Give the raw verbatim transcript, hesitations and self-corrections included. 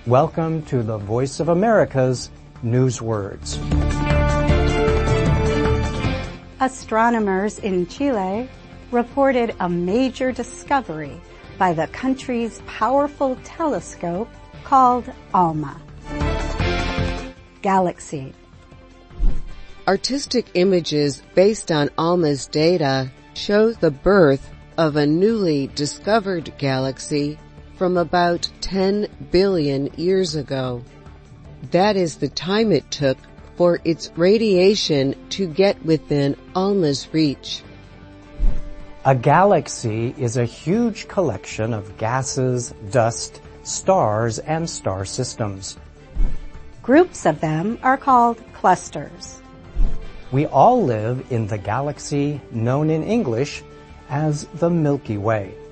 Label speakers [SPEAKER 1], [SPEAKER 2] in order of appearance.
[SPEAKER 1] Welcome to the Voice of America's Newswords.
[SPEAKER 2] Astronomers in Chile reported a major discovery by the country's powerful telescope called ALMA. Galaxy.
[SPEAKER 3] Artistic images based on ALMA's data show the birth of a newly discovered galaxy from about ten billion years ago. That is the time it took for its radiation to get within ALMA's reach.
[SPEAKER 1] A galaxy is a huge collection of gases, dust, stars, and star systems.
[SPEAKER 2] Groups of them are called clusters.
[SPEAKER 1] We all live in the galaxy known in English as the Milky Way.